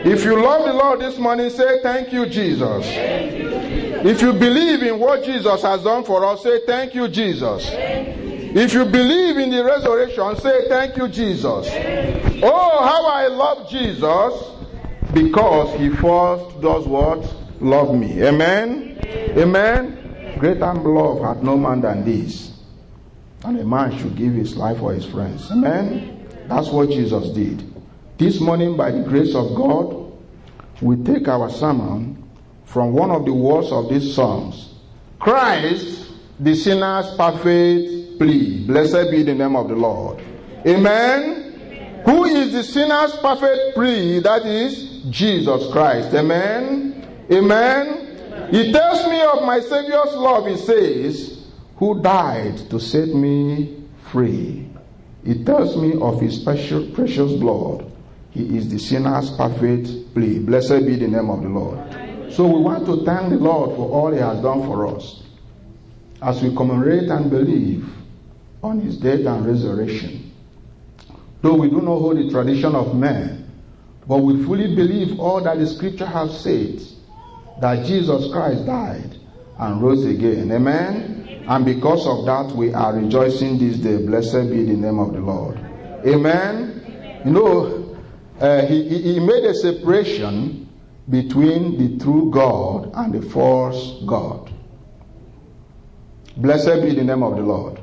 If you love the Lord this morning, say thank you, Jesus. If you believe in what Jesus has done for us, say thank you, Jesus. If you believe in the resurrection, say thank you, Jesus. Oh, how I love Jesus, because he first does what? Love me. Amen? Amen? Greater love hath no man than this, and a man should give his life for his friends. Amen? That's what Jesus did. This morning, by the grace of God, we take our sermon from one of the words of these Psalms. Christ, the sinner's perfect plea. Blessed be the name of the Lord. Amen? Who is the sinner's perfect plea? That is Jesus Christ. Amen? Amen? He tells me of my Savior's love, he says, who died to set me free. He tells me of his precious blood. He is the sinner's perfect plea. Blessed be the name of the Lord. So we want to thank the Lord for all he has done for us, as we commemorate and believe on his death and resurrection. Though we do not hold the tradition of man, but we fully believe all that the scripture has said, that Jesus Christ died and rose again. Amen? And because of that, we are rejoicing this day. Blessed be the name of the Lord. Amen? You know, he made a separation between the true God and the false God. Blessed be the name of the Lord.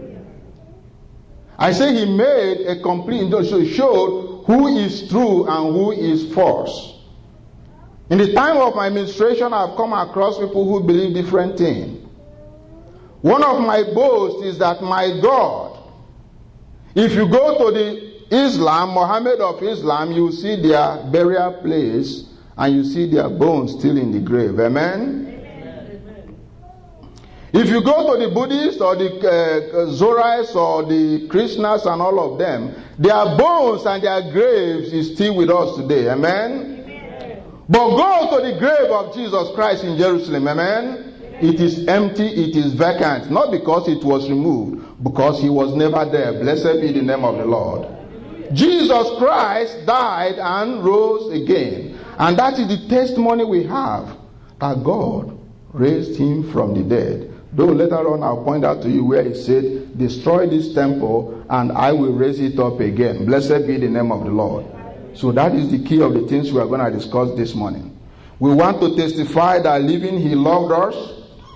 I say he made a complete, so he showed who is true and who is false. In the time of my administration, I've come across people who believe different things. One of my boasts is that my God, if you go to the Islam, Muhammad of Islam, you see their burial place and you see their bones still in the grave. Amen? Amen. If you go to the Buddhists or the Zoroastrians or the Krishnas and all of them, their bones and their graves is still with us today. Amen? Amen. But go to the grave of Jesus Christ in Jerusalem. Amen? It is empty, it is vacant. Not because it was removed, because he was never there. Blessed be the name of the Lord. Jesus Christ died and rose again. And that is the testimony we have, that God raised him from the dead. Though later on I'll point out to you where he said, destroy this temple and I will raise it up again. Blessed be the name of the Lord. So that is the key of the things we are going to discuss this morning. We want to testify that living he loved us,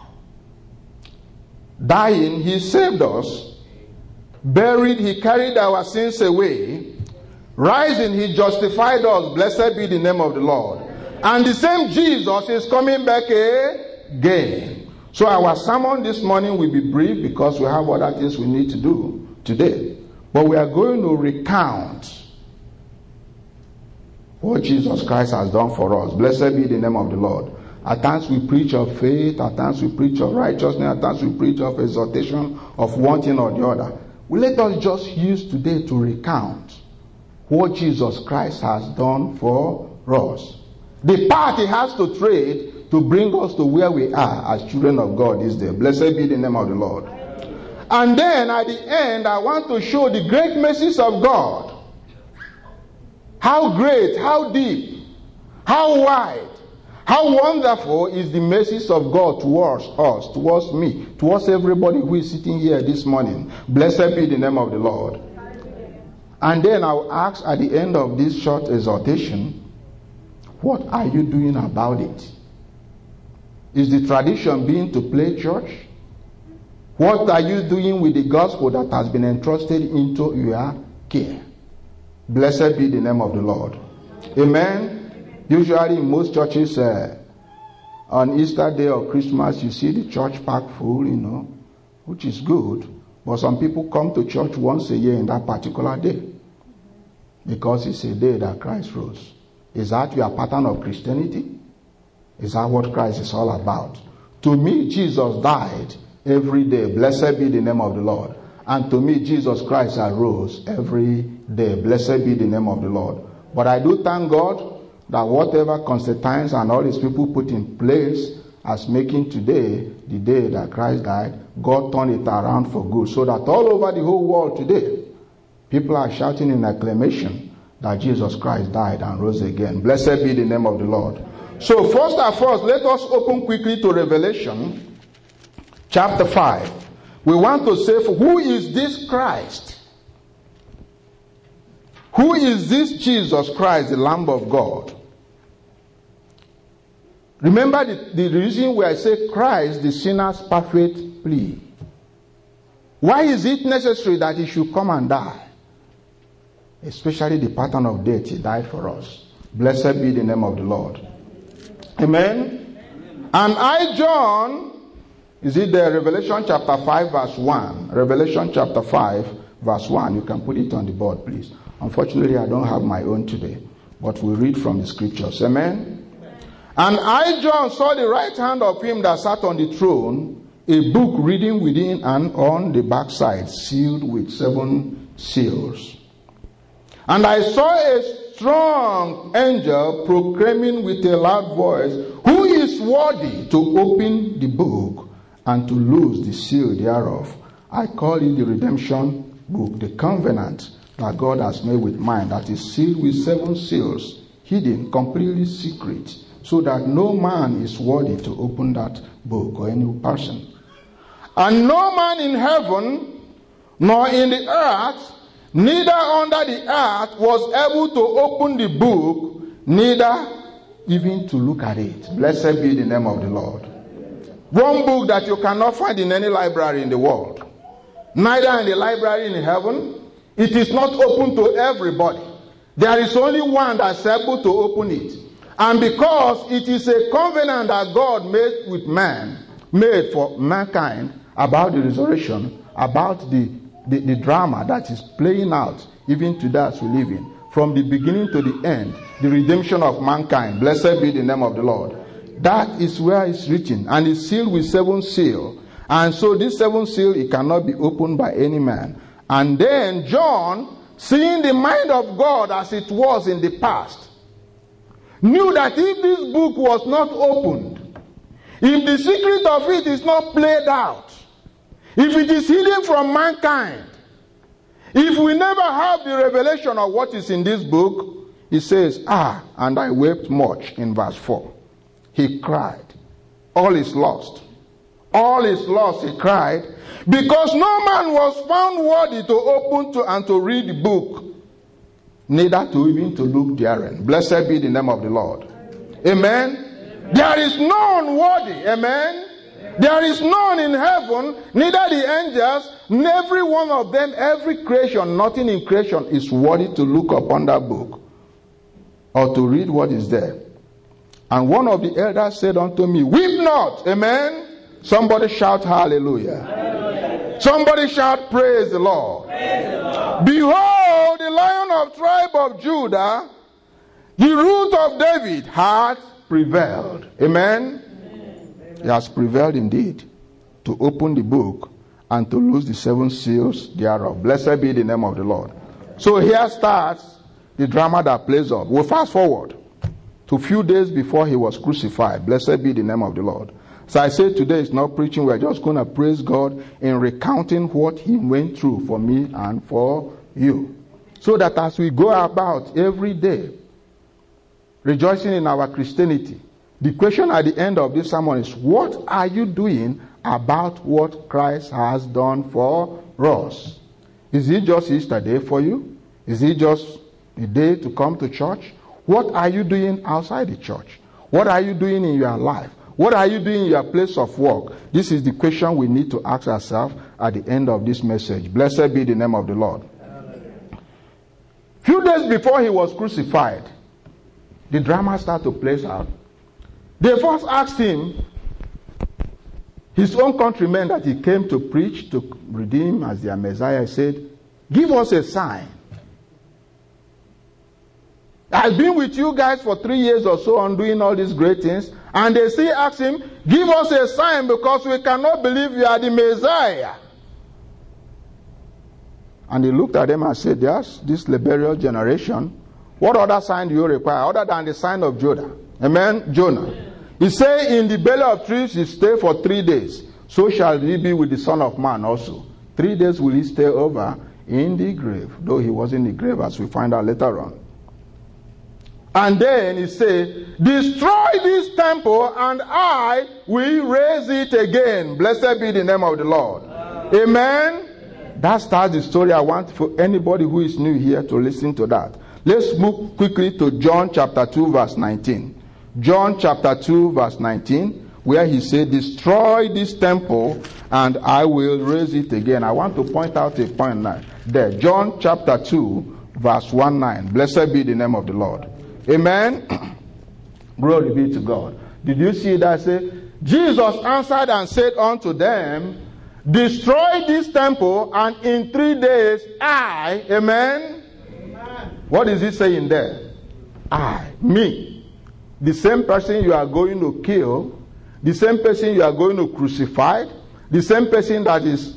dying he saved us, buried he carried our sins away, rising he justified us. Blessed be the name of the Lord. And the same Jesus is coming back again. So our sermon this morning will be brief because we have other things we need to do today. But we are going to recount what Jesus Christ has done for us. Blessed be the name of the Lord. At times we preach of faith, at times we preach of righteousness, at times we preach of exhortation of one thing or the other. Well, let us just use today to recount what Jesus Christ has done for us. The part he has to trade to bring us to where we are as children of God this day. Blessed be the name of the Lord. And then at the end, I want to show the great mercies of God. How great, how deep, how wide, how wonderful is the mercies of God towards us, towards me, towards everybody who is sitting here this morning. Blessed be the name of the Lord. And then I'll ask at the end of this short exhortation, what are you doing about it? Is the tradition being to play church? What are you doing with the gospel that has been entrusted into your care? Blessed be the name of the Lord. Amen. Usually in most churches, on Easter Day or Christmas, you see the church packed full, which is good. But some people come to church once a year in that particular day, because it's a day that Christ rose. Is that your pattern of Christianity? Is that what Christ is all about? To me, Jesus died every day. Blessed be the name of the Lord. And to me, Jesus Christ arose every day. Blessed be the name of the Lord. But I do thank God that whatever Constantine and all his people put in place as making today the day that Christ died, God turned it around for good. So that all over the whole world today, people are shouting in acclamation that Jesus Christ died and rose again. Blessed be the name of the Lord. So first and first, let us open quickly to Revelation chapter 5. We want to say, who is this Christ? Who is this Jesus Christ, the Lamb of God? Remember the reason why I say Christ, the sinner's perfect plea. Why is it necessary that he should come and die? Especially the pattern of death, he died for us. Blessed be the name of the Lord. Amen. And I, John, is it there? Revelation chapter 5 verse 1. Revelation chapter 5 verse 1. You can put it on the board, please. Unfortunately, I don't have my own today, but we read from the scriptures. Amen. And I, John, saw the right hand of him that sat on the throne, a book reading within and on the backside, sealed with 7 seals. And I saw a strong angel proclaiming with a loud voice, who is worthy to open the book and to loose the seal thereof? I call it the redemption book, the covenant that God has made with man, that is sealed with 7 seals, hidden, completely secret, so that no man is worthy to open that book or any person. And no man in heaven, nor in the earth, neither under the earth was able to open the book, neither even to look at it. Blessed be the name of the Lord. One book that you cannot find in any library in the world, neither in the library in heaven. It is not open to everybody. There is only one that's able to open it. And because it is a covenant that God made with man, made for mankind, about the resurrection, about the drama that is playing out even today as we live in, from the beginning to the end, the redemption of mankind. Blessed be the name of the Lord. That is where it's written, and it's sealed with 7 seals. And so this 7 seal, it cannot be opened by any man. And then John, seeing the mind of God as it was in the past, knew that if this book was not opened, if the secret of it is not played out, if it is hidden from mankind, if we never have the revelation of what is in this book, he says, and I wept much in verse 4. He cried. All is lost. All is lost, he cried, because no man was found worthy to open to and to read the book, neither to even to look therein. Blessed be the name of the Lord. Amen. There is none worthy. Amen. There is none in heaven, neither the angels, every one of them, every creation, nothing in creation is worthy to look upon that book or to read what is there. And one of the elders said unto me, weep not. Amen. Somebody shout hallelujah. Hallelujah. Somebody shout praise the Lord. Praise the Lord. Behold, the Lion of tribe of Judah, the root of David, hath prevailed. Amen. He has prevailed indeed to open the book and to loose the 7 seals thereof. Blessed be the name of the Lord. So here starts the drama that plays out. We'll fast forward to a few days before he was crucified. Blessed be the name of the Lord. So I say today is not preaching. We're just going to praise God in recounting what he went through for me and for you. So that as we go about every day rejoicing in our Christianity, the question at the end of this sermon is, what are you doing about what Christ has done for us? Is it just Easter Day for you? Is it just a day to come to church? What are you doing outside the church? What are you doing in your life? What are you doing in your place of work? This is the question we need to ask ourselves at the end of this message. Blessed be the name of the Lord. Few days before he was crucified, the drama started to play out. They first asked him, his own countrymen that he came to preach, to redeem as their Messiah, said, give us a sign. I've been with you guys for 3 years or so on doing all these great things. And they still ask him, give us a sign because we cannot believe you are the Messiah. And he looked at them and said, yes, this laborious generation, what other sign do you require other than the sign of Jonah? Amen? Jonah. He said, in the belly of trees he stay for 3 days. So shall he be with the Son of Man also. 3 days will he stay over in the grave. Though he was in the grave, as we find out later on. And then he said, destroy this temple and I will raise it again. Blessed be the name of the Lord. Amen. That starts the story. I want for anybody who is new here to listen to that. Let's move quickly to John chapter 2 verse 19. John chapter 2 verse 19, where he said, destroy this temple and I will raise it again. I want to point out a point now there. John chapter 2 verse 19. Blessed be the name of the Lord. Amen. Glory be to God. Did you see that? Say, Jesus answered and said unto them, destroy this temple and in 3 days I, amen? Amen. What is he saying there? I, me. The same person you are going to kill, the same person you are going to crucify, the same person that is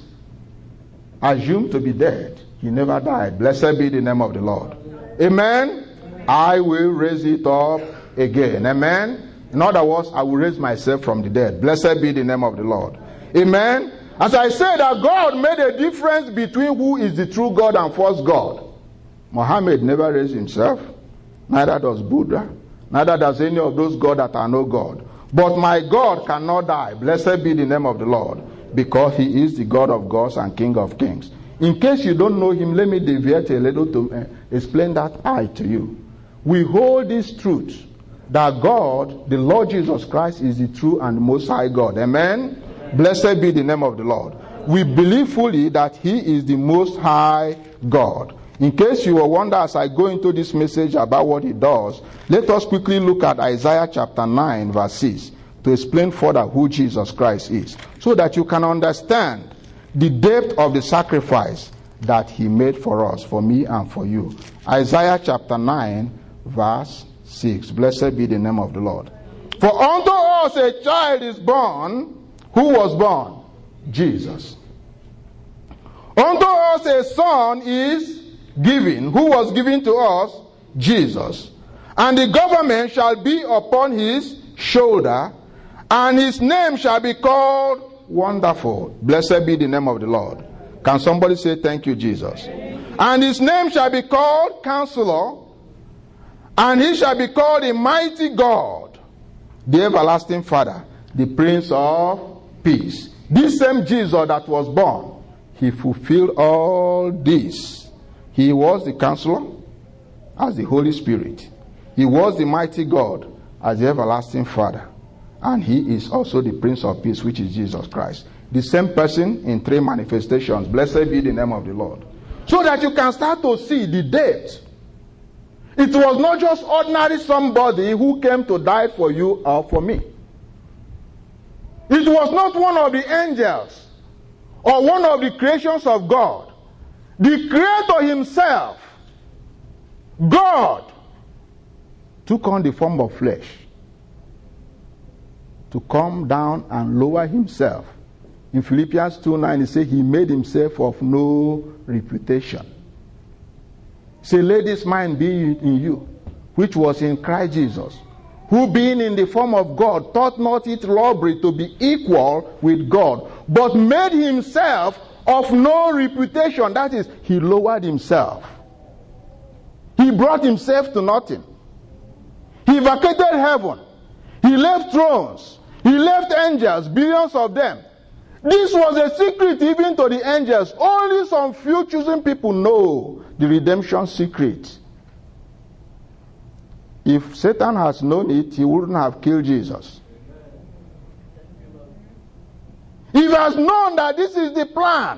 assumed to be dead, he never died. Blessed be the name of the Lord. Amen. I will raise it up again. Amen. In other words, I will raise myself from the dead. Blessed be the name of the Lord. Amen. As I said, that God made a difference between who is the true God and false God. Muhammad never raised himself. Neither does Buddha. Neither does any of those gods that are no God. But my God cannot die. Blessed be the name of the Lord. Because he is the God of gods and King of kings. In case you don't know him, let me deviate a little to explain that I to you. We hold this truth that God, the Lord Jesus Christ, is the true and most high God. Amen? Blessed be the name of the Lord. We believe fully that he is the most high God. In case you will wonder as I go into this message about what he does, let us quickly look at Isaiah chapter 9 verse 6 to explain further who Jesus Christ is, so that you can understand the depth of the sacrifice that he made for us, for me and for you. Isaiah chapter 9 verse 6. Blessed be the name of the Lord. For unto us a child is born. Who was born? Jesus. Unto us a son is given. Who was given to us? Jesus. And the government shall be upon his shoulder, and his name shall be called Wonderful. Blessed be the name of the Lord. Can somebody say thank you, Jesus? And his name shall be called Counselor, and he shall be called a Mighty God, the Everlasting Father, the Prince of Peace. This same Jesus that was born, he fulfilled all this. He was the Counselor as the Holy Spirit. He was the Mighty God as the Everlasting Father. And he is also the Prince of Peace, which is Jesus Christ. The same person in 3 manifestations. Blessed be the name of the Lord. So that you can start to see the depth. It was not just ordinary somebody who came to die for you or for me. It was not one of the angels or one of the creations of God. The Creator himself, God, took on the form of flesh to come down and lower himself. In Philippians 2:9, he said he made himself of no reputation. Say, let this mind be in you, which was in Christ Jesus, who being in the form of God, thought not it robbery to be equal with God, but made himself of no reputation. That is, he lowered himself. He brought himself to nothing. He vacated heaven. He left thrones. He left angels, billions of them. This was a secret even to the angels. Only some few chosen people know the redemption secret. If Satan has known it, he wouldn't have killed Jesus. If he has known that this is the plan,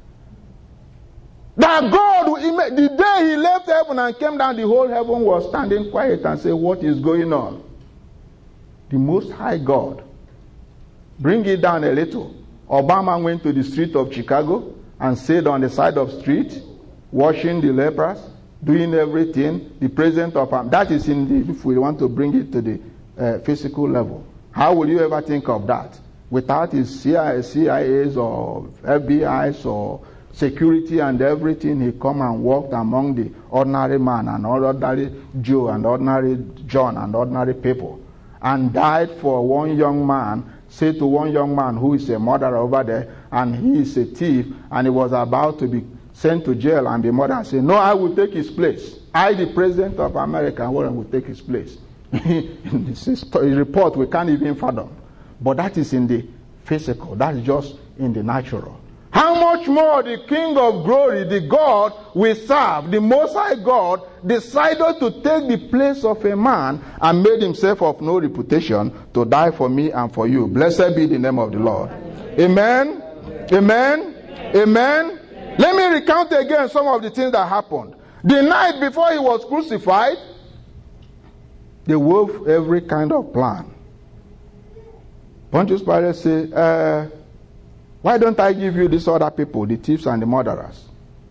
that God, the day he left heaven and came down, the whole heaven was standing quiet and said, what is going on? The Most High God. Bring it down a little. Obama went to the street of Chicago and sat on the side of the street, washing the lepers, doing everything. The president of that is if we want to bring it to the physical level. How will you ever think of that? Without his CIAs or FBIs or security and everything, he come and walked among the ordinary man and ordinary Joe and ordinary John and ordinary people, and died for one young man. Say to one young man who is a murderer over there, and he is a thief, and he was about to be sent to jail and be murdered, and say, no, I will take his place. I, the President of America, and Warren will take his place. This is a report we can't even fathom. But that is in the physical. That is just in the natural. How much more the King of Glory, the God we serve, the Most High God, decided to take the place of a man and made himself of no reputation to die for me and for you. Blessed be the name of the Lord. Amen. Amen. Amen. Let me recount again some of the things that happened. The night before he was crucified, they wove every kind of plan. Pontius Pilate said, why don't I give you these other people, the thieves and the murderers?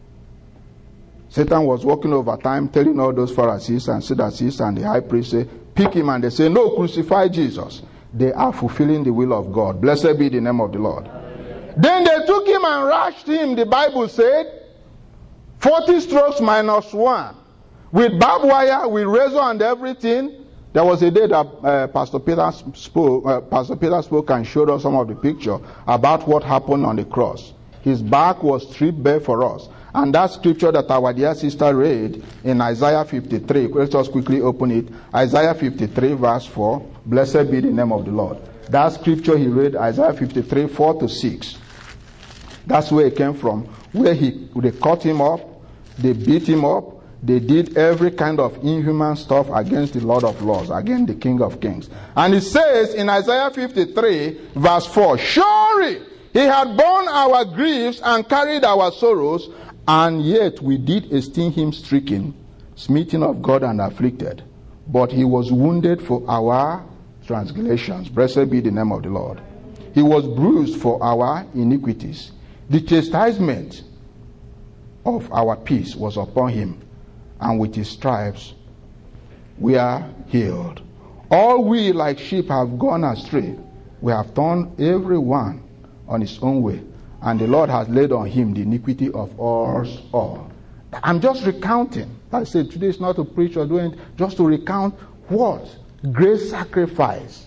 Satan was working overtime, telling all those Pharisees and Sadducees and the high priest, say, pick him, and they say, no, crucify Jesus. They are fulfilling the will of God. Blessed be the name of the Lord. Then they took him and rushed him, the Bible said, 40 strokes minus 1. With barbed wire, with razor and everything. There was a day that Pastor Peter spoke and showed us some of the picture about what happened on the cross. His back was stripped bare for us. And that scripture that our dear sister read in Isaiah 53, let us quickly open it. Isaiah 53 verse 4, blessed be the name of the Lord. That scripture he read, Isaiah 53, 4 to 6. That's where it came from. Where they cut him up, they beat him up, they did every kind of inhuman stuff against the Lord of Lords, against the King of Kings. And it says in Isaiah 53 verse 4, surely he had borne our griefs and carried our sorrows, and yet we did esteem him stricken, smitten of God and afflicted. But he was wounded for our transgressions. Blessed be the name of the Lord. He was bruised for our iniquities. The chastisement of our peace was upon him, and with his stripes we are healed. All we like sheep have gone astray. We have turned every one on his own way, and the Lord has laid on him the iniquity of us all. I'm just recounting. I said today is not to preach or do anything, just to recount what? Great sacrifice.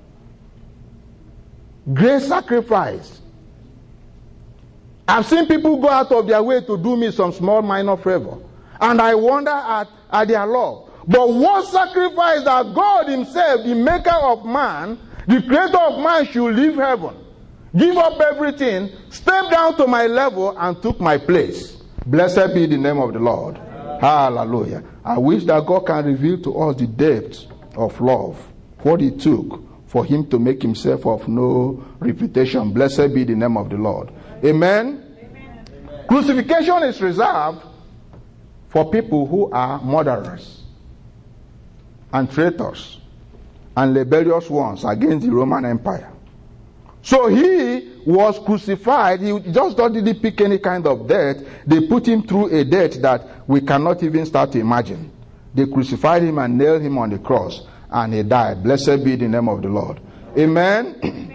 Great sacrifice. I've seen people go out of their way to do me some small minor favor. And I wonder at their love. But what sacrifice that God himself, the maker of man, the creator of man, should leave heaven, give up everything, step down to my level and took my place. Blessed be the name of the Lord. Hallelujah. I wish that God can reveal to us the depth of love, what it took for him to make himself of no reputation. Blessed be the name of the Lord. Amen. Amen. Crucifixion is reserved for people who are murderers and traitors and rebellious ones against the Roman Empire. So he was crucified. He just didn't pick any kind of death. They put him through a death that we cannot even start to imagine. They crucified him and nailed him on the cross, and he died. Blessed be the name of the Lord. Amen. Amen.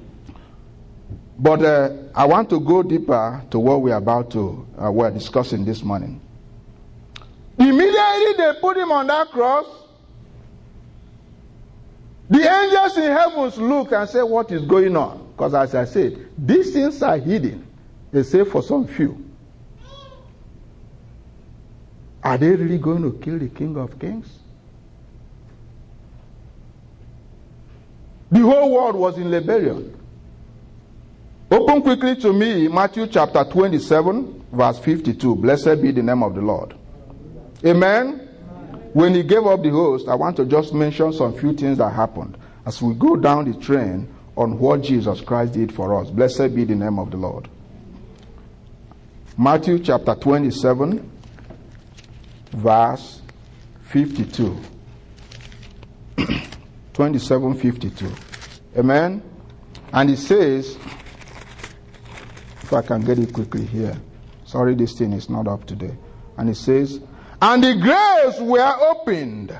But I want to go deeper to what we're discussing this morning. Immediately they put him on that cross. The angels in heavens looked and said, what is going on? Because as I said, these things are hidden, except for some few. Are they really going to kill the King of Kings? The whole world was in rebellion. Open quickly to me Matthew chapter 27, verse 52. Blessed be the name of the Lord. Amen. When he gave up the host, I want to just mention some few things that happened as we go down the train on what Jesus Christ did for us. Blessed be the name of the Lord. Matthew chapter 27, verse 52. 27:52. Amen. And it says, if I can get it quickly here. Sorry, this thing is not up today. And it says, and the graves were opened,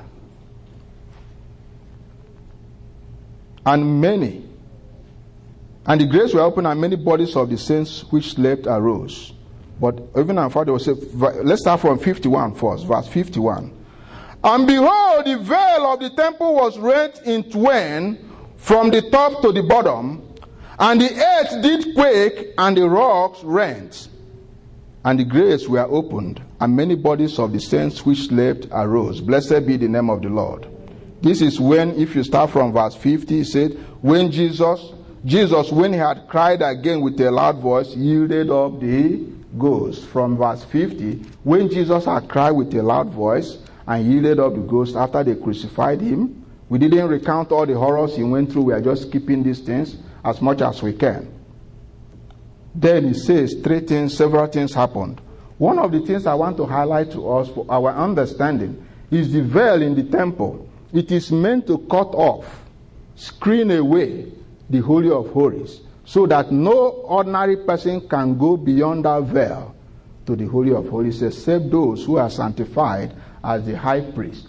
and the graves were opened, and many bodies of the saints which slept arose. But even our Father will say, let's start from 51 first, verse 51. And behold, the veil of the temple was rent in twain from the top to the bottom, and the earth did quake, and the rocks rent, and the graves were opened, and many bodies of the saints which slept arose. Blessed be the name of the Lord. This is when, if you start from verse 50, he said, when Jesus, when he had cried again with a loud voice, yielded up the ghost. From verse 50, when Jesus had cried with a loud voice and yielded up the ghost after they crucified him, we didn't recount all the horrors he went through. We are just skipping these things as much as we can. Then he says several things happened. One of the things I want to highlight to us for our understanding is the veil in the temple. It is meant to cut off, screen away the Holy of Holies, so that no ordinary person can go beyond that veil to the Holy of Holies except those who are sanctified as the high priest.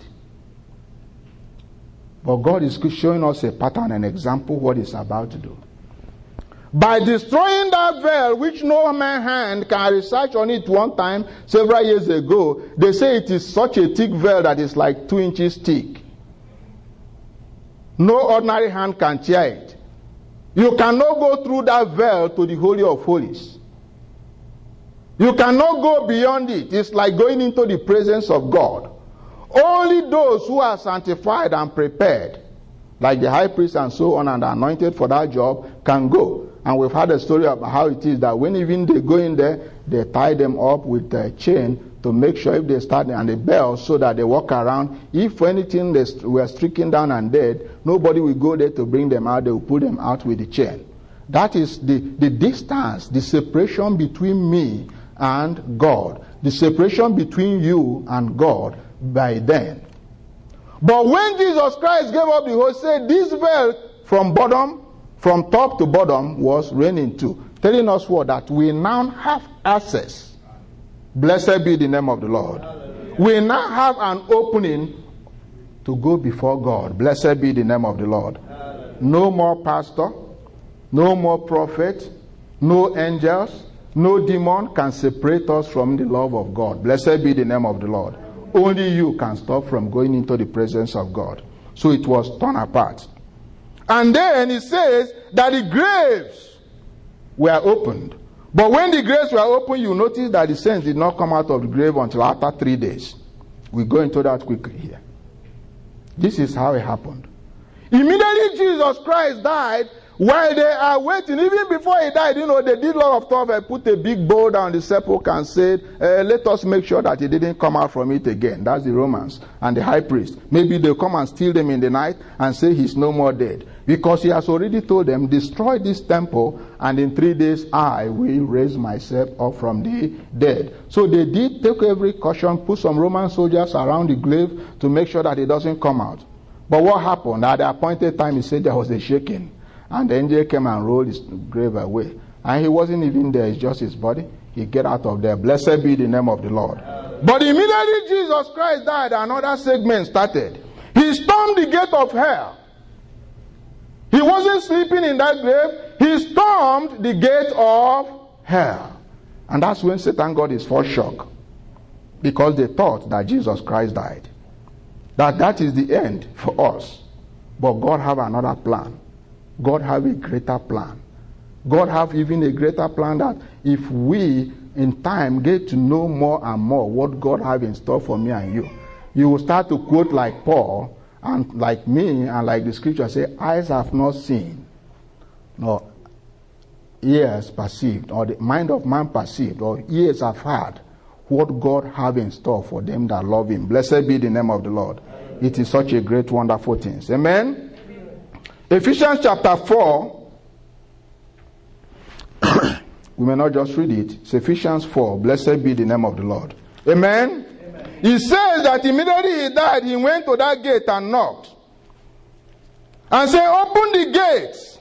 But God is showing us a pattern, an example, what he's about to do. By destroying that veil, which no man's hand can research on it one time, several years ago, they say it is such a thick veil that is like 2 inches thick. No ordinary hand can tear it. You cannot go through that veil to the Holy of Holies. You cannot go beyond it. It's like going into the presence of God. Only those who are sanctified and prepared, like the high priest and so on, and anointed for that job, can go. And we've had a story about how it is that when even they go in there, they tie them up with a chain to make sure if they start, and the bell, so that they walk around. If for anything they were stricken down and dead, nobody will go there to bring them out. They will pull them out with the chain. That is the distance, the separation between me and God, the separation between you and God by then. But when Jesus Christ gave up the host, said this veil from top to bottom was raining too, telling us what? That we now have access. Blessed be the name of the Lord. We now have an opening to go before God. Blessed be the name of the Lord. No more pastor, no more prophet, no angels, no demon can separate us from the love of God. Blessed be the name of the Lord. Only you can stop from going into the presence of God. So it was torn apart. And then it says that the graves were opened. But when the graves were opened, you notice that the saints did not come out of the grave until after 3 days. We go into that quickly here. This is how it happened. Immediately Jesus Christ died. While they are waiting, even before he died, they did a lot of stuff. They put a big bowl down the sepulchre and said, let us make sure that he didn't come out from it again. That's the Romans and the high priest. Maybe they'll come and steal them in the night and say he's no more dead. Because he has already told them, destroy this temple, and in 3 days I will raise myself up from the dead. So they did take every caution, put some Roman soldiers around the grave to make sure that it doesn't come out. But what happened? At the appointed time, he said there was a shaking. And the angel came and rolled his grave away. And he wasn't even there, it's just his body. He get out of there. Blessed be the name of the Lord. But immediately Jesus Christ died, another segment started. He stormed the gate of hell. He wasn't sleeping in that grave. He stormed the gate of hell. And that's when Satan got his first shock. Because they thought that Jesus Christ died. That is the end for us. But God have another plan. God have a greater plan. God have even a greater plan that if we in time get to know more and more what God have in store for me and you will start to quote like Paul and like me and like the scripture say, eyes have not seen, nor ears perceived, or the mind of man perceived, or ears have heard what God have in store for them that love him. Blessed be the name of the Lord. It is such a great, wonderful thing. Amen. Ephesians chapter 4, we may not just read it. It's Ephesians 4, blessed be the name of the Lord. Amen? Amen. He says that immediately he died, he went to that gate and knocked. And said, open the gates.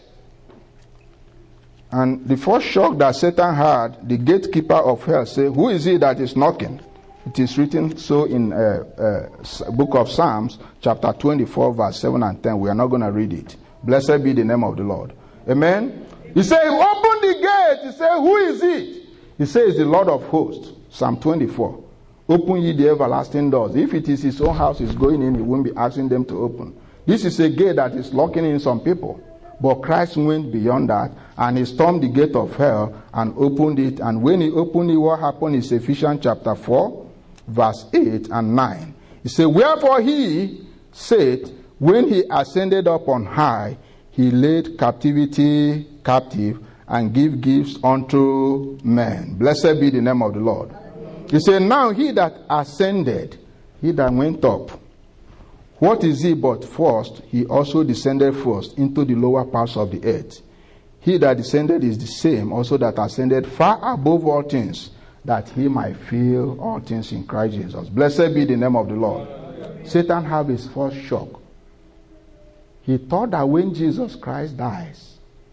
And the first shock that Satan had, the gatekeeper of hell said, who is it that is knocking? It is written so in book of Psalms, chapter 24, verse 7 and 10. We are not going to read it. Blessed be the name of the Lord. Amen. He said, open the gate. He said, who is it? He says, the Lord of hosts. Psalm 24. Open ye the everlasting doors. If it is his own house he's going in, he won't be asking them to open. This is a gate that is locking in some people. But Christ went beyond that and he stormed the gate of hell and opened it. And when he opened it, what happened is Ephesians chapter 4, verse 8 and 9. He said, wherefore he said, when he ascended up on high, he led captivity captive and give gifts unto men. Blessed be the name of the Lord. He said, now he that ascended, he that went up, what is he but first? He also descended first into the lower parts of the earth. He that descended is the same also that ascended far above all things, that he might fill all things in Christ Jesus. Blessed be the name of the Lord. Satan had his first shock. He thought that when Jesus Christ dies,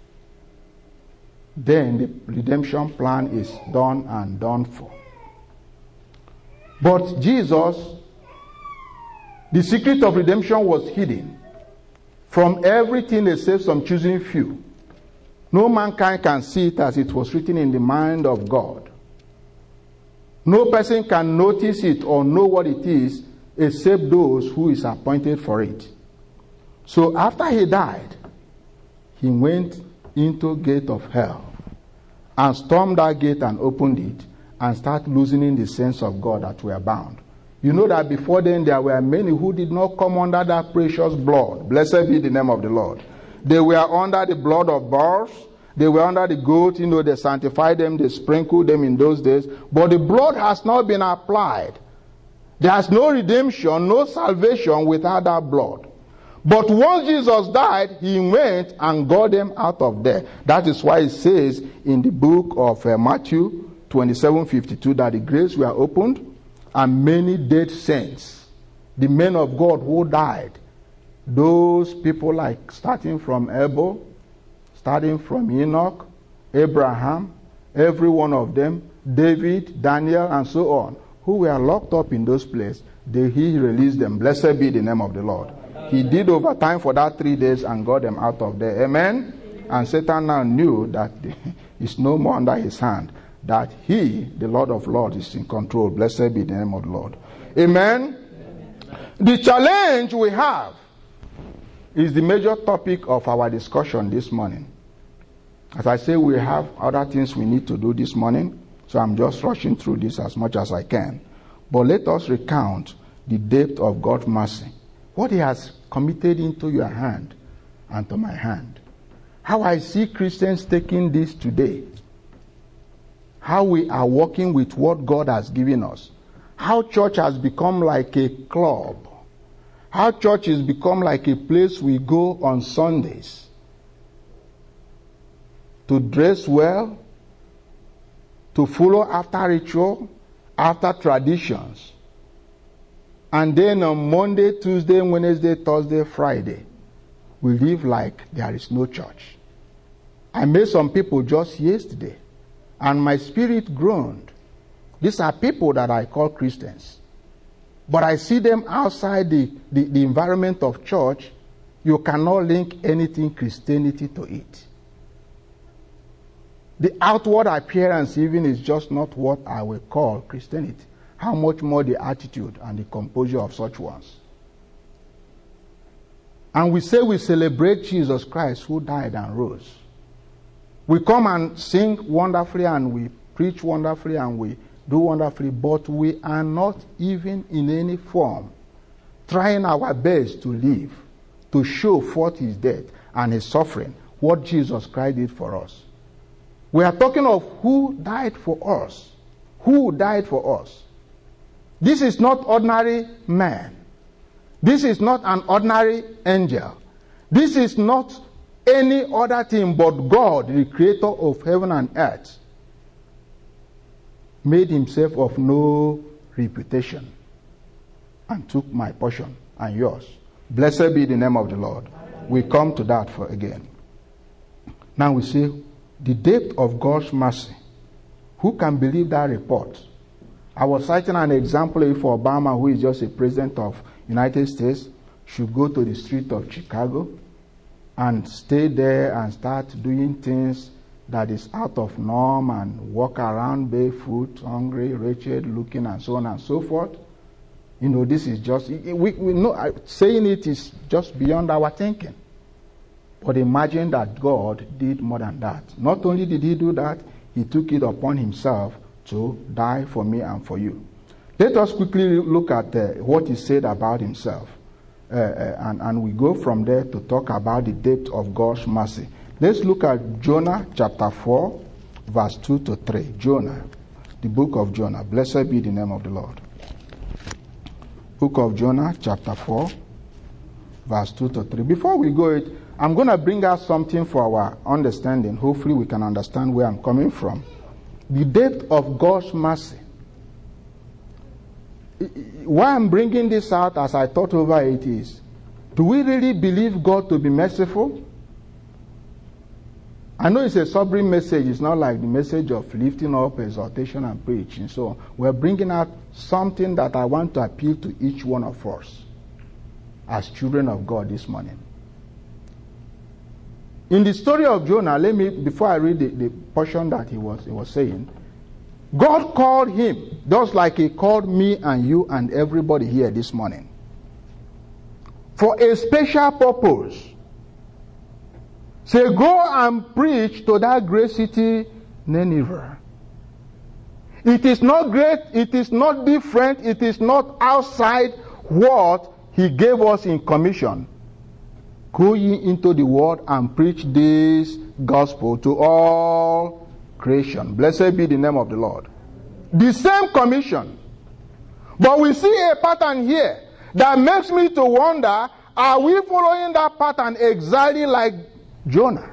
then the redemption plan is done and done for. But Jesus, the secret of redemption was hidden from everything except some choosing few. No mankind can see it as it was written in the mind of God. No person can notice it or know what it is except those who is appointed for it. So after he died, he went into gate of hell and stormed that gate and opened it and started loosening the saints of God that were bound. You know that before then there were many who did not come under that precious blood. Blessed be the name of the Lord. They were under the blood of bulls. They were under the goat. They sanctified them. They sprinkled them in those days. But the blood has not been applied. There is no redemption, no salvation without that blood. But once Jesus died, he went and got them out of there. That is why it says in the book of Matthew 27:52 that the graves were opened and many dead saints, the men of God who died, those people like starting from Abel, starting from Enoch, Abraham, every one of them, David, Daniel, and so on, who were locked up in those places, he released them. Blessed be the name of the Lord. He did overtime for that 3 days and got them out of there. Amen? And Satan now knew that it's no more under his hand, that he, the Lord of Lords, is in control. Blessed be the name of the Lord. Amen? The challenge we have is the major topic of our discussion this morning. As I say, we have other things we need to do this morning, so I'm just rushing through this as much as I can. But let us recount the depth of God's mercy, what he has committed into your hand and to my hand. How I see Christians taking this today. How we are working with what God has given us. How church has become like a club. How church has become like a place we go on Sundays to dress well, to follow after ritual, after traditions. And then on Monday, Tuesday, Wednesday, Thursday, Friday, we live like there is no church. I met some people just yesterday, and my spirit groaned. These are people that I call Christians. But I see them outside the environment of church. You cannot link anything Christianity to it. The outward appearance even is just not what I will call Christianity. How much more the attitude and the composure of such ones. And we say we celebrate Jesus Christ who died and rose. We come and sing wonderfully and we preach wonderfully and we do wonderfully, but we are not even in any form trying our best to live, to show forth his death and his suffering, what Jesus Christ did for us. We are talking of who died for us. Who died for us. This is not ordinary man. This is not an ordinary angel. This is not any other thing but God, the creator of heaven and earth, made himself of no reputation and took my portion and yours. Blessed be the name of the Lord. We come to that for again. Now we see the depth of God's mercy. Who can believe that report? I was citing an example if Obama, who is just a president of United States, should go to the street of Chicago and stay there and start doing things that is out of norm and walk around barefoot, hungry, wretched, looking, and so on and so forth. This is just, we know, saying it is just beyond our thinking. But imagine that God did more than that. Not only did he do that, he took it upon himself to die for me and for you. Let us quickly look at what he said about himself. And we go from there to talk about the depth of God's mercy. Let's look at Jonah chapter 4, verse 2 to 3. Jonah, the book of Jonah. Blessed be the name of the Lord. Book of Jonah chapter 4, verse 2 to 3. Before we go, I'm going to bring out something for our understanding. Hopefully we can understand where I'm coming from. The depth of God's mercy. Why I'm bringing this out as I thought over it is, do we really believe God to be merciful? I know it's a sobering message. It's not like the message of lifting up, exhortation, and preaching. So we're bringing out something that I want to appeal to each one of us as children of God this morning. In the story of Jonah, before I read the portion that he was saying, God called him, just like he called me and you and everybody here this morning, for a special purpose. Say, go and preach to that great city, Nineveh. It is not great, it is not different, it is not outside what he gave us in commission. Go ye into the world and preach this gospel to all creation. Blessed be the name of the Lord. The same commission. But we see a pattern here that makes me to wonder, are we following that pattern exactly like Jonah?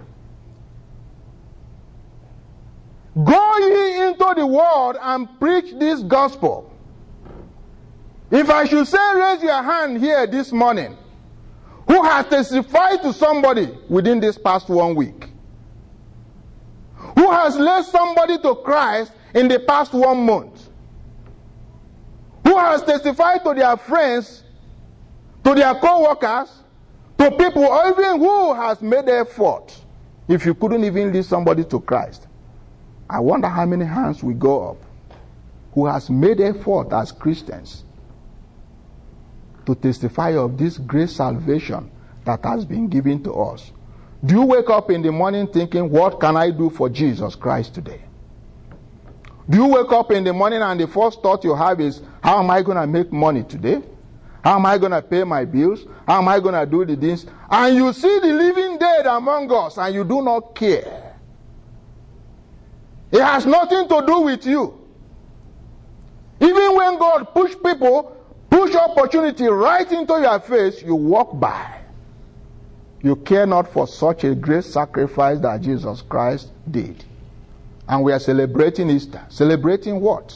Go ye into the world and preach this gospel. If I should say, raise your hand here this morning, who has testified to somebody within this past 1 week? Who has led somebody to Christ in the past 1 month? Who has testified to their friends, to their co-workers, to people, or even who has made effort? If you couldn't even lead somebody to Christ, I wonder how many hands will go up who has made effort as Christians to testify of this great salvation that has been given to us. Do you wake up in the morning thinking, what can I do for Jesus Christ today? Do you wake up in the morning and the first thought you have is, how am I going to make money today? How am I going to pay my bills? How am I going to do the things? And you see the living dead among us and you do not care. It has nothing to do with you. Even when God push opportunity right into your face, you walk by. You care not for such a great sacrifice that Jesus Christ did. And we are celebrating Easter. Celebrating what?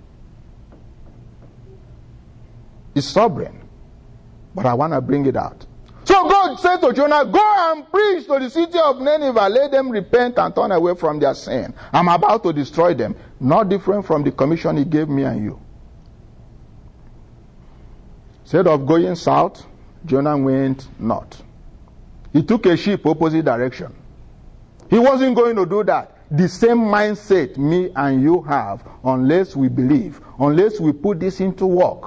It's sobering. But I want to bring it out. So God said to Jonah, go and preach to the city of Nineveh. Let them repent and turn away from their sin. I'm about to destroy them. Not different from the commission he gave me and you. Instead of going south, Jonah went north. He took a ship opposite direction. He wasn't going to do that. The same mindset me and you have, unless we believe, unless we put this into work.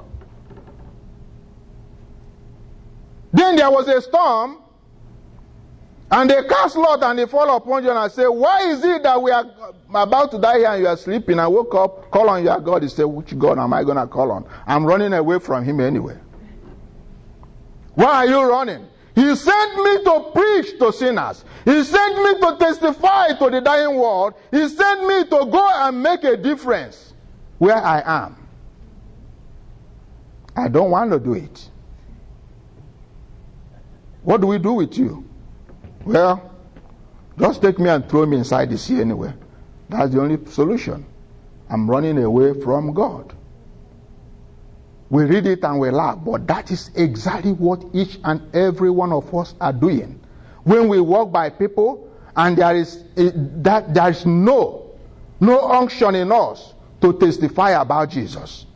Then there was a storm, and they cast lot and they fall upon Jonah and say, why is it that we are about to die here and you are sleeping? I woke up, call on your God. He said, which God am I going to call on? I'm running away from him anyway. Why are you running? He sent me to preach to sinners. He sent me to testify to the dying world. He sent me to go and make a difference where I am. I don't want to do it. What do we do with you? Well, just take me and throw me inside the sea anyway. That's the only solution. I'm running away from God. We read it and we laugh, but that is exactly what each and every one of us are doing. When we walk by people and there is no unction in us to testify about Jesus.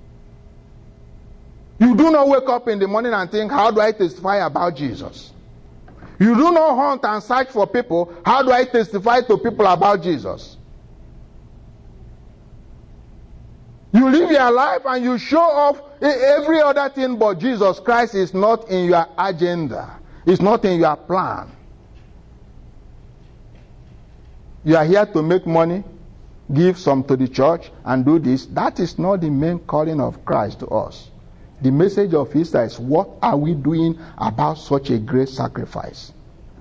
You do not wake up in the morning and think, how do I testify about Jesus? You do not hunt and search for people, how do I testify to people about Jesus? You live your life and you show off every other thing, but Jesus Christ is not in your agenda. It's not in your plan. You are here to make money. give some to the church, and do this. That is not the main calling of Christ to us. The message of Easter is, what are we doing about such a great sacrifice?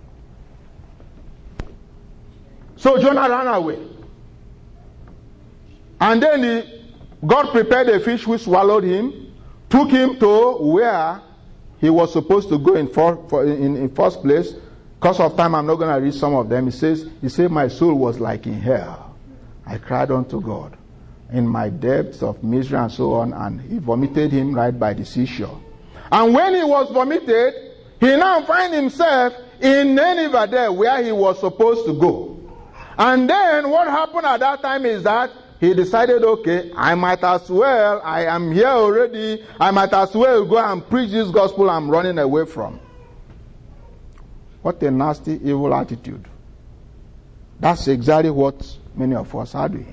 So Jonah ran away. And then God prepared a fish which swallowed him, took him to where he was supposed to go in first place. Because of time, I'm not going to read some of them. He said, my soul was like in hell. I cried unto God in my depths of misery and so on, and he vomited him right by the seashore. And when he was vomited, he now find himself in Nineveh there where he was supposed to go. And then what happened at that time is that he decided, okay, I might as well, I am here already, I might as well go and preach this gospel I'm running away from. What a nasty, evil attitude. That's exactly what many of us are doing.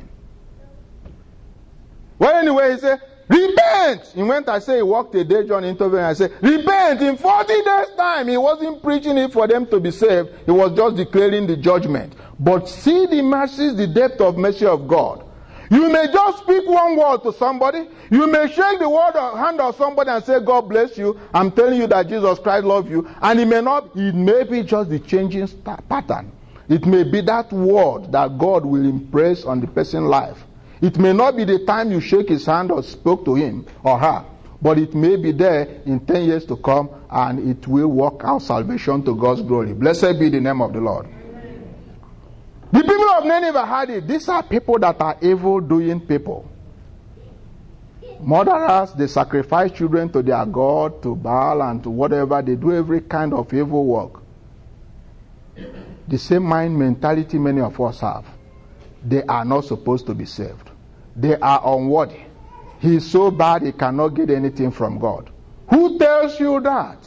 Well, anyway, he said, repent! He went, he walked a day journey into the, and I said, repent! In 40 days' time, he wasn't preaching it for them to be saved. He was just declaring the judgment. But see the mercies, the depth of mercy of God. You may just speak one word to somebody. You may shake the hand of somebody and say, God bless you. I'm telling you that Jesus Christ loves you. And it may be just the changing pattern. It may be that word that God will impress on the person's life. It may not be the time you shake his hand or spoke to him or her, but it may be there in 10 years to come, and it will work out salvation to God's glory. Blessed be the name of the Lord. Amen. The people of Nineveh had it. These are people that are evil-doing people. Murderers, they sacrifice children to their God, to Baal, and to whatever. They do every kind of evil work. The same mind mentality many of us have. They are not supposed to be saved. They are unworthy. He is so bad he cannot get anything from God. Who tells you that?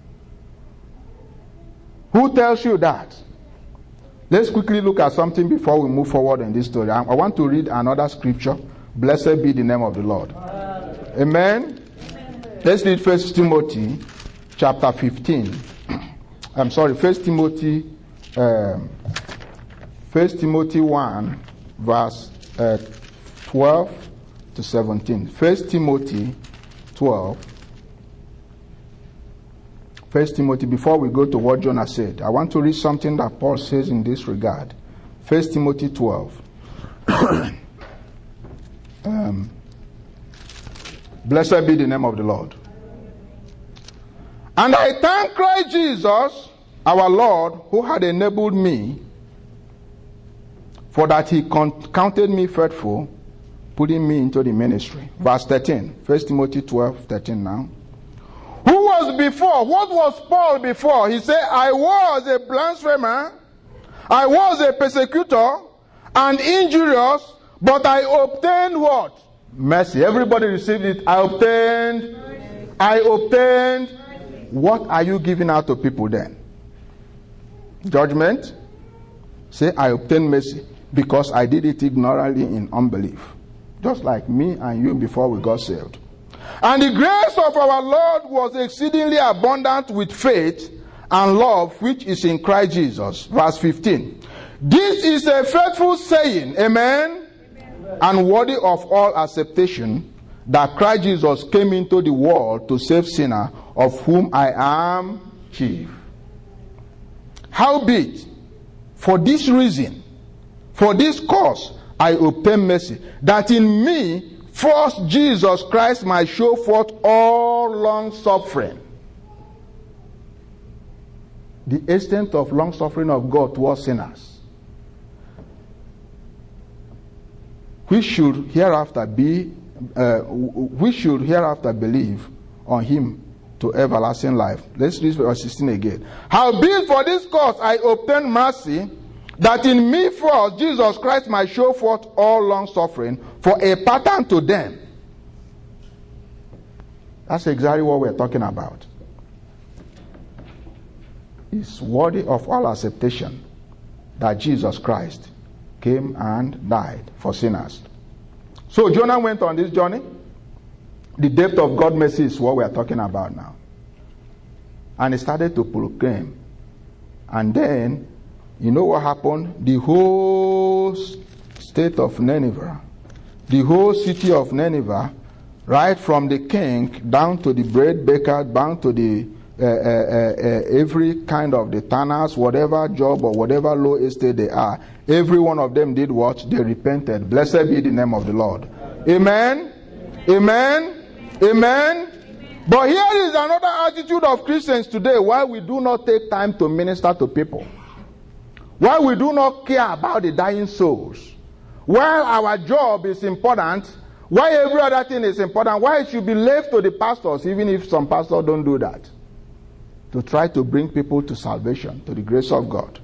Who tells you that? Let's quickly look at something before we move forward in this story. I want to read another scripture. Blessed be the name of the Lord. Amen. Let's read 1 Timothy chapter 15. I'm sorry, 1 Timothy 1 verse 12 to 17. 1 Timothy 12. 1 Timothy, before we go to what Jonah said, I want to read something that Paul says in this regard. 1 Timothy 12. Blessed be the name of the Lord. And I thank Christ Jesus, our Lord, who had enabled me, for that he counted me faithful, putting me into the ministry. Verse 13. 1 Timothy 12, 13 now. Who was before? What was Paul before? He said, I was a blasphemer, I was a persecutor, and injurious, but I obtained what? Mercy. Everybody received it. I obtained. What are you giving out to people then? Judgment? Say, I obtained mercy because I did it ignorantly in unbelief. Just like me and you before we got saved. And the grace of our Lord was exceedingly abundant with faith and love which is in Christ Jesus. Verse 15. This is a faithful saying, amen, and worthy of all acceptation, that Christ Jesus came into the world to save sinners, of whom I am chief. Howbeit, for this reason, for this cause, I obtain mercy, that in me first Jesus Christ might show forth all long suffering. The extent of long suffering of God towards sinners, we should hereafter believe on him to everlasting life. Let's read verse 16 again. Howbeit for this cause I obtain mercy, that in me first Jesus Christ might show forth all long suffering, for a pattern to them. That's exactly what we're talking about. It's worthy of all acceptation that Jesus Christ came and died for sinners. So Jonah went on this journey. The depth of God's mercy is what we're talking about now. And he started to proclaim. And then, you know what happened? The whole state of Nineveh, the whole city of Nineveh, right from the king down to the bread baker, down to the every kind of the tanners, whatever job or whatever low estate they are, every one of them did what? They repented. Blessed be the name of the Lord. Amen. Amen. Amen. But here is another attitude of Christians today, why we do not take time to minister to people. Why we do not care about the dying souls. While our job is important, why every other thing is important, why it should be left to the pastors, even if some pastors don't do that, to try to bring people to salvation, to the grace of God.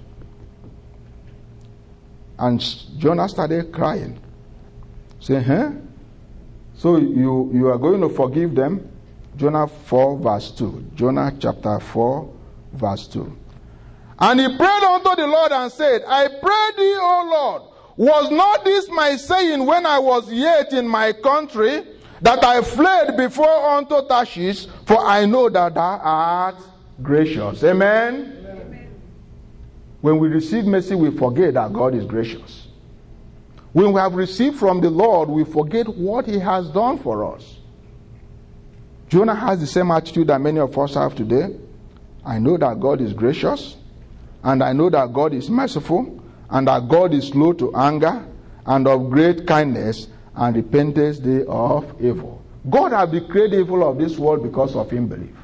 And Jonah started crying, saying, so you are going to forgive them? Jonah 4 verse 2. Jonah chapter 4 verse 2. And he prayed unto the Lord and said, I pray thee, O Lord, was not this my saying when I was yet in my country, that I fled before unto Tarshish, for I know that thou art gracious. Amen? Amen. When we receive mercy, we forget that God is gracious. When we have received from the Lord, we forget what he has done for us. Jonah has the same attitude that many of us have today. I know that God is gracious, and I know that God is merciful, and that God is slow to anger, and of great kindness, and repentance day of evil. God has declared evil of this world because of unbelief.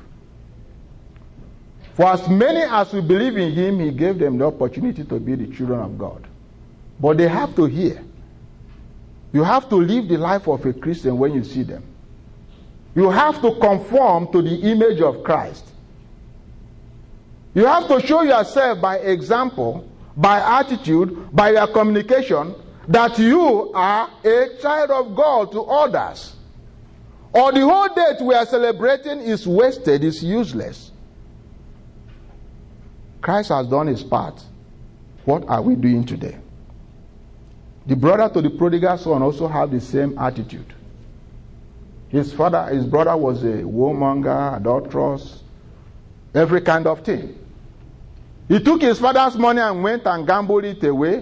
For as many as we believe in him, he gave them the opportunity to be the children of God. But they have to hear. You have to live the life of a Christian when you see them. You have to conform to the image of Christ. You have to show yourself by example, by attitude, by your communication, that you are a child of God to others. Or the whole date we are celebrating is wasted, is useless. Christ has done his part. What are we doing today? The brother to the prodigal son also have the same attitude. His brother was a warmonger, adulterous, every kind of thing. He took his father's money and went and gambled it away,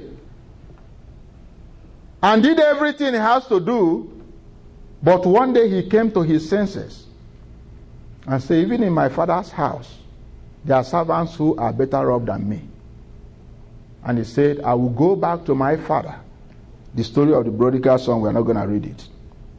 and did everything he has to do. But one day he came to his senses and said, even in my father's house, there are servants who are better off than me. And he said, I will go back to my father. The story of the prodigal son, we're not going to read it.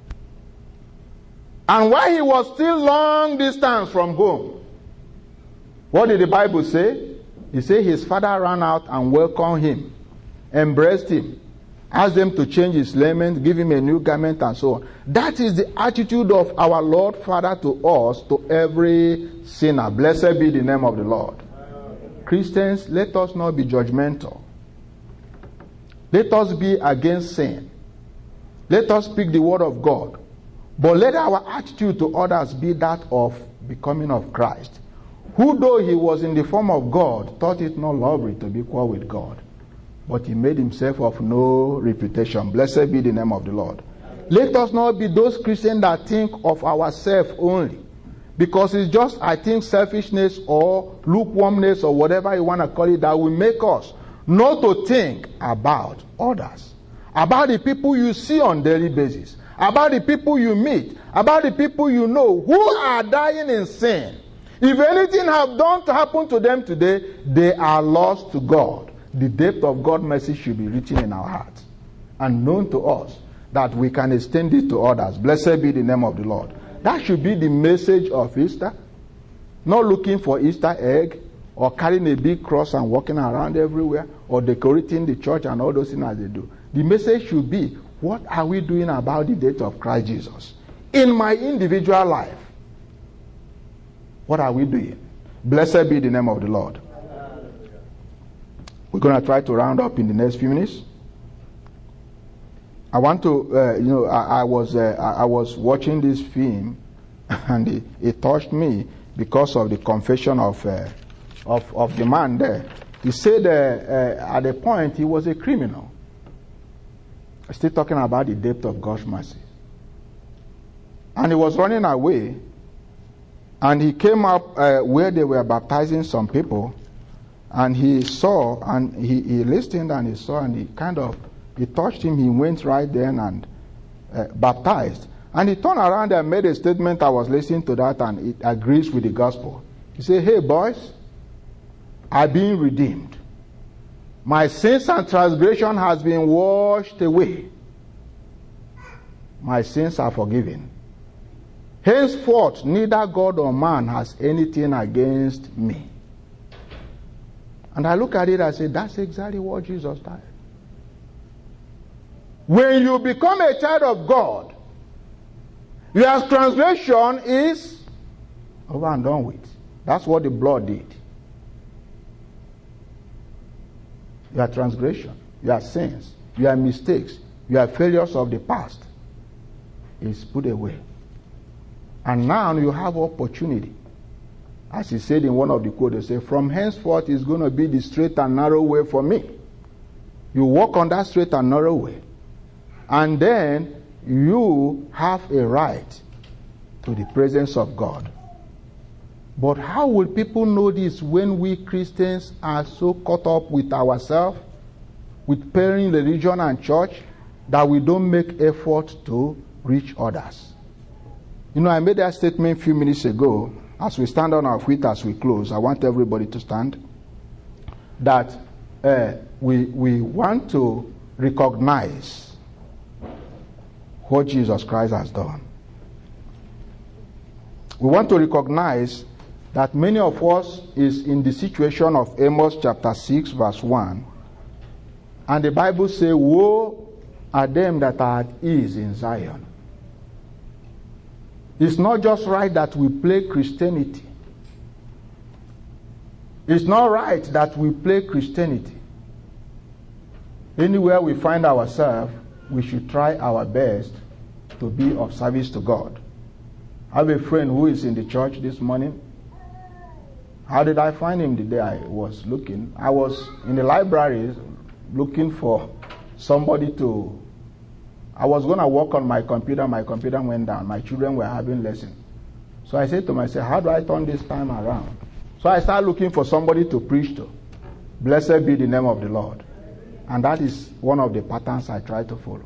And while he was still long distance from home, what did the Bible say? He said his father ran out and welcomed him, embraced him, asked them to change his raiment, give him a new garment, and so on. That is the attitude of our Lord Father to us, to every sinner. Blessed be the name of the Lord. Christians, let us not be judgmental. Let us be against sin. Let us speak the word of God. But let our attitude to others be that of becoming of Christ, who though he was in the form of God, thought it not robbery to be equal with God. But he made himself of no reputation. Blessed be the name of the Lord. Let us not be those Christians that think of ourselves only. Because it's just, I think, selfishness or lukewarmness or whatever you want to call it that will make us not to think about others. About the people you see on a daily basis. About the people you meet. About the people you know who are dying in sin. If anything have done to happen to them today, they are lost to God. The depth of God's mercy should be written in our hearts and known to us, that we can extend it to others. Blessed be the name of the Lord. That should be the message of Easter. Not looking for Easter egg or carrying a big cross and walking around everywhere or decorating the church and all those things as they do. The message should be, what are we doing about the death of Christ Jesus? In my individual life, what are we doing? Blessed be the name of the Lord. We're going to try to round up in the next few minutes. I want to, I was watching this film, and it touched me because of the confession of the man there. He said at a point he was a criminal. Still talking about the depth of God's mercy. And he was running away, and he came up where they were baptizing some people, and he saw, and he listened, and he saw, and he kind of He touched him. He went right then and baptized. And he turned around and made a statement. I was listening to that, and it agrees with the gospel. He said, hey, boys, I've been redeemed. My sins and transgression has been washed away. My sins are forgiven. Henceforth, neither God or man has anything against me. And I look at it and say, that's exactly what Jesus died. When you become a child of God, your transgression is over and done with. That's what the blood did. Your transgression, your sins, your mistakes, your failures of the past is put away. And now you have opportunity. As he said in one of the quotes, he said, from henceforth is going to be the straight and narrow way for me. You walk on that straight and narrow way. And then you have a right to the presence of God. But how will people know this when we Christians are so caught up with ourselves, with pairing religion and church, that we don't make effort to reach others? You know, I made that statement a few minutes ago. As we stand on our feet as we close, I want everybody to stand. That we want to recognize what Jesus Christ has done. We want to recognize that many of us is in the situation of Amos chapter 6 verse 1. And the Bible says, woe are them that are at ease in Zion. It's not just right that we play Christianity. It's not right that we play Christianity. Anywhere we find ourselves, we should try our best to be of service to God. I have a friend who is in the church this morning. How did I find him the day I was looking? I was in the library looking for somebody to... I was going to work on my computer went down. My children were having lessons. So I said to myself, how do I turn this time around? So I started looking for somebody to preach to. Blessed be the name of the Lord. And that is one of the patterns I try to follow.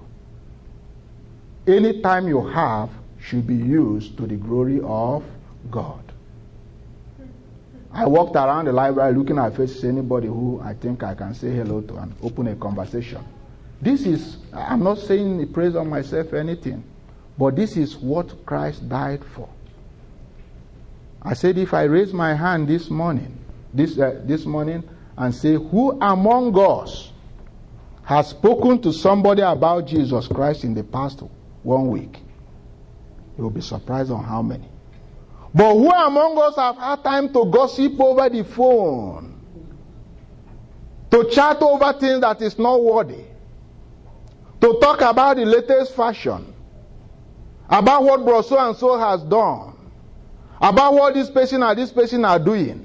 Any time you have should be used to the glory of God. I walked around the library looking at faces, anybody who I think I can say hello to and open a conversation. This is, I'm not saying the praise of myself or anything, but this is what Christ died for. I said, if I raise my hand this morning and say, who among us has spoken to somebody about Jesus Christ in the past 1 week? You will be surprised on how many. But who among us have had time to gossip over the phone? To chat over things that is not worthy? To talk about the latest fashion? About what bro so and so has done? About what this person and this person are doing?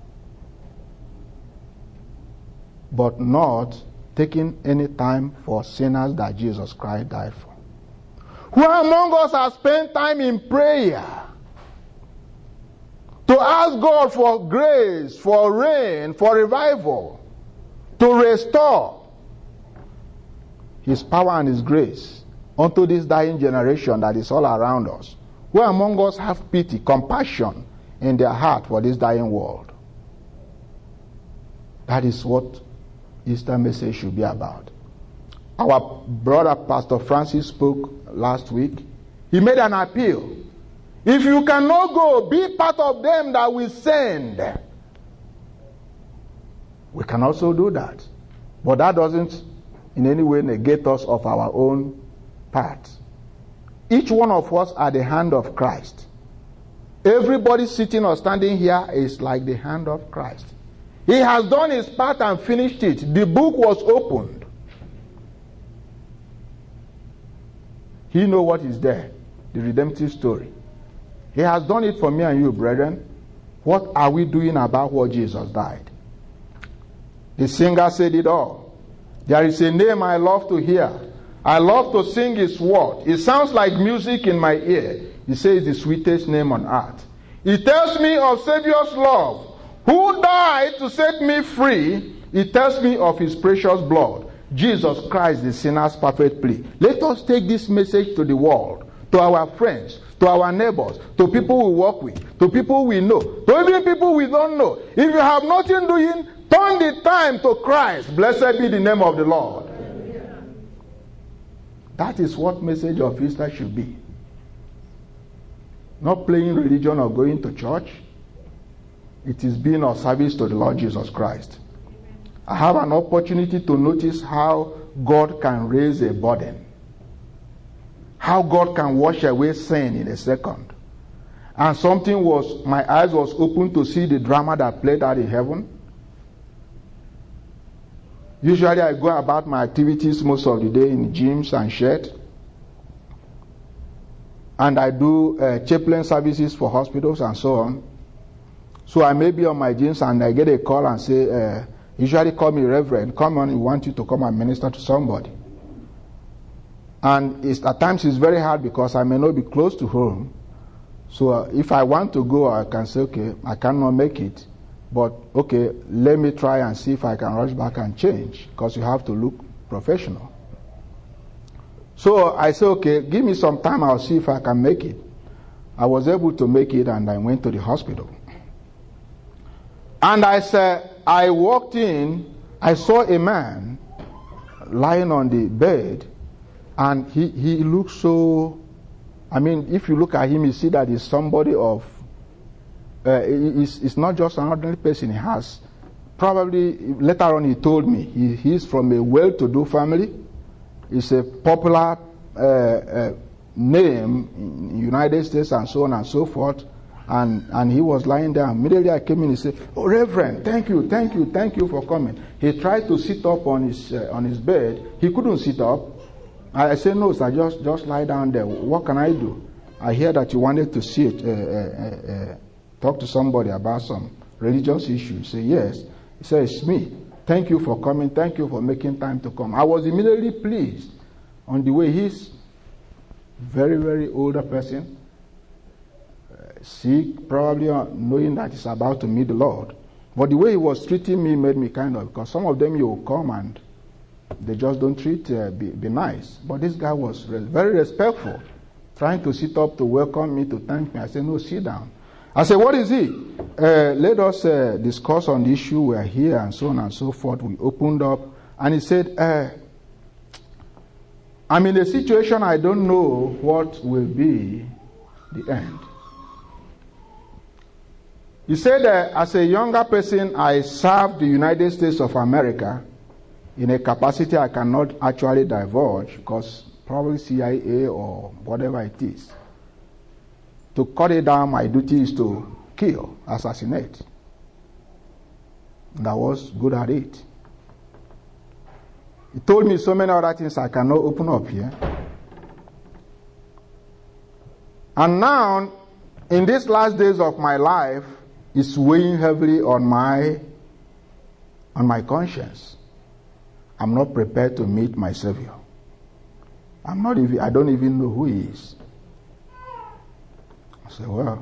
But not taking any time for sinners that Jesus Christ died for. Who among us has spent time in prayer to ask God for grace, for rain, for revival, to restore His power and His grace unto this dying generation that is all around us? Who among us have pity, compassion in their heart for this dying world? That is what Easter message should be about. Our brother Pastor Francis spoke last week. He made an appeal. If you cannot go, be part of them that we send. We can also do that. But that doesn't in any way negate us of our own part. Each one of us are the hand of Christ. Everybody sitting or standing here is like the hand of Christ. He has done his part and finished it. The book was opened. He knows what is there, the redemptive story. He has done it for me and you, brethren. What are we doing about what Jesus died? The singer said it all. There is a name I love to hear. I love to sing His word. It sounds like music in my ear. He says the sweetest name on earth. It tells me of Savior's love, who died to set me free. It tells me of His precious blood Jesus Christ, the sinner's perfect plea. Let us take this message to the world, to our friends, to our neighbors, to people we work with, to people we know, to even people we don't know. If you have nothing doing, turn the time to Christ. Blessed be the name of the Lord. That is what message of Easter should be. Not playing religion or going to church. It is being of service to the Lord Jesus Christ. I have an opportunity to notice how God can raise a burden. How God can wash away sin in a second. And my eyes was open to see the drama that played out in heaven. Usually I go about my activities most of the day in gyms and shed. And I do chaplain services for hospitals and so on. So I may be on my gyms and I get a call and say, usually call me Reverend, come on, we want you to come and minister to somebody. And at times it's very hard because I may not be close to home. So if I want to go, I can say, okay, I cannot make it. But okay, let me try and see if I can rush back and change, because you have to look professional. So I said, okay, give me some time, I'll see if I can make it. I was able to make it and I went to the hospital. And I walked in, I saw a man lying on the bed, and he looked so, if you look at him, you see that he's somebody of, it's not just an ordinary person. He has, probably, later on he told me, he's from a well-to-do family. It's a popular name in the United States and so on and so forth. And he was lying there. Immediately I came in, he said, "Oh, Reverend, thank you for coming." He tried to sit up on his bed. He couldn't sit up. I said, "No, sir, just lie down there. What can I do? I hear that you wanted to talk to somebody about some religious issue." He said, "Yes." He said, "It's me. Thank you for coming. Thank you for making time to come." I was immediately pleased on the way. He's very, very older person, sick, probably knowing that he's about to meet the Lord. But the way he was treating me made me kind of, because some of them you will come and they just don't treat, be nice. But this guy was very respectful, trying to sit up to welcome me, to thank me. I said, "No, sit down." I said, "What is it? Let us discuss on the issue. We are here," and so on and so forth. We opened up, and he said, "I'm in a situation I don't know what will be the end." He said, as a younger person, I served the United States of America in a capacity I cannot actually divulge, because probably CIA or whatever it is. To cut it down, my duty is to kill, assassinate. And I was good at it. He told me so many other things I cannot open up here. And now, in these last days of my life, it's weighing heavily on my conscience. I'm not prepared to meet my Savior. I don't even know who he is. I said, well,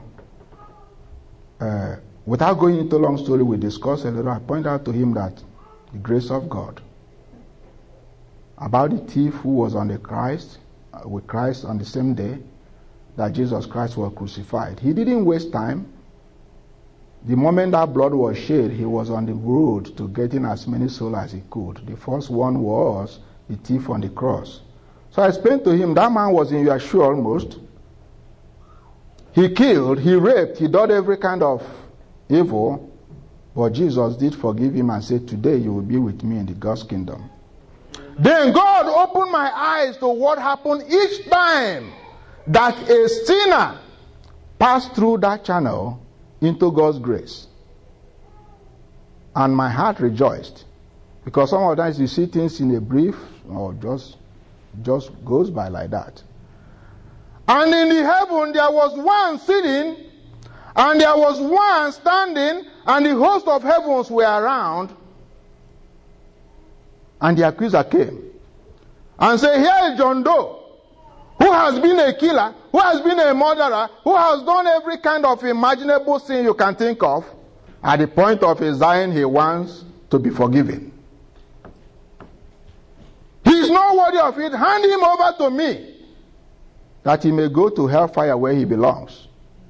without going into a long story, we discussed a little. I pointed out to him that the grace of God, about the thief who was on the Christ, with Christ on the same day that Jesus Christ was crucified. He didn't waste time. The moment that blood was shed, he was on the road to getting as many souls as he could. The first one was the thief on the cross. So I explained to him, that man was in your shoe almost. He killed, he raped, he did every kind of evil, but Jesus did forgive him and said, "Today you will be with me in the God's kingdom." Then God opened my eyes to what happened each time that a sinner passed through that channel into God's grace. And my heart rejoiced, because some of the times you see things in a brief or just goes by like that. And in the heaven there was one sitting, and there was one standing, and the host of heavens were around. And the accuser came and said, "Here is John Doe, who has been a killer, who has been a murderer, who has done every kind of imaginable sin you can think of. At the point of his dying, he wants to be forgiven." not worthy of it, hand him over to me, that he may go to hellfire where he belongs.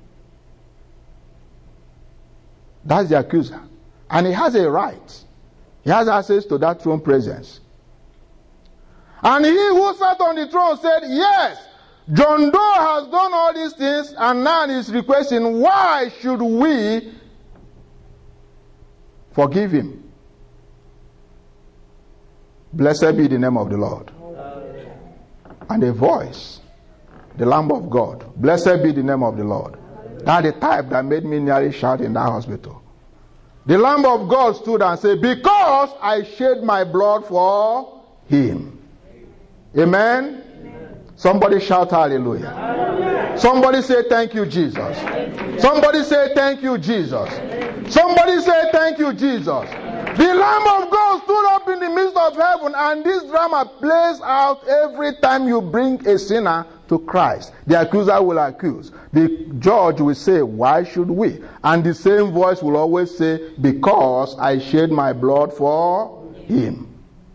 That's the accuser. And he has a right. He has access to that throne presence. And he who sat on the throne said, yes, John Doe has done all these things, and now he's requesting, why should we forgive him? Blessed be the name of the Lord. And a voice, the Lamb of God, blessed be the name of the Lord. That's the type that made me nearly shout in that hospital. The Lamb of God stood and said, because I shed my blood for him. Amen? Somebody shout hallelujah. Hallelujah. Somebody say thank you, Jesus. Somebody say thank you, Jesus. Somebody say thank you, Jesus. The Lamb of God stood up in the midst of heaven, and this drama plays out every time you bring a sinner to Christ. The accuser will accuse. The judge will say, why should we? And the same voice will always say, because I shed my blood for him.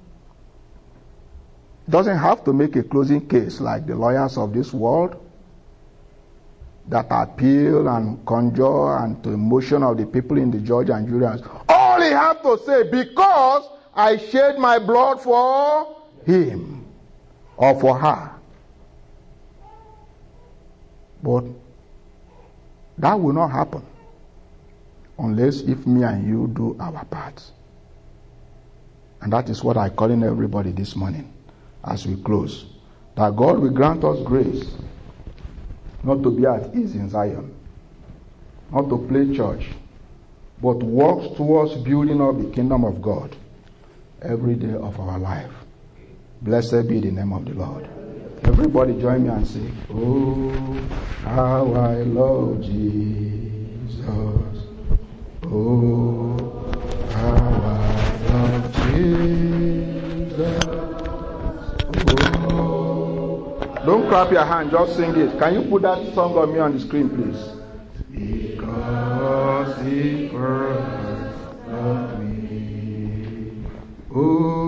Doesn't have to make a closing case like the lawyers of this world that appeal and conjure and to emotion of the people in the judge and jury. All he have to say, because I shed my blood for him or for her. But that will not happen unless if me and you do our part. And that is what I'm calling everybody this morning as we close. That God will grant us grace not to be at ease in Zion, not to play church, but work towards building up the kingdom of God every day of our life. Blessed be the name of the Lord. Everybody join me and say, oh, how I love Jesus. Oh, how I love Jesus. Oh. Don't clap your hand, just sing it. Can you put that song on me on the screen, please? Because he first loved me. Oh,